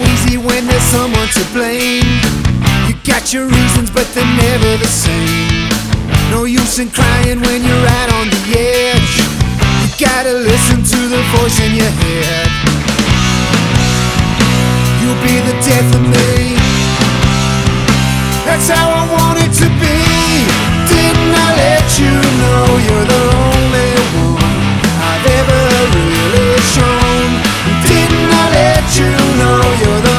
easy when there's someone to blame. You got your reasons, but they're never the same. No use in crying when you're right on the edge. You gotta listen to the voice in your head. You'll be the death of me. That's how I want it to be. Didn't I let you know you're the only one I've ever really shown? Didn't I let you know you're the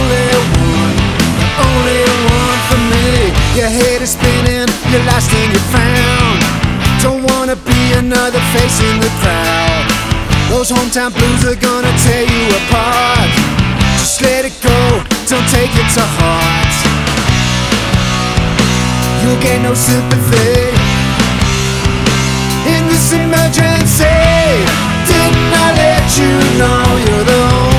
only one for me? Your head is spinning, you're lost and you're found. Don't wanna be another face in the crowd. Those hometown blues are gonna tear you apart. Just let it go, don't take it to heart. You'll get no sympathy in this emergency. Didn't I let you know you're the only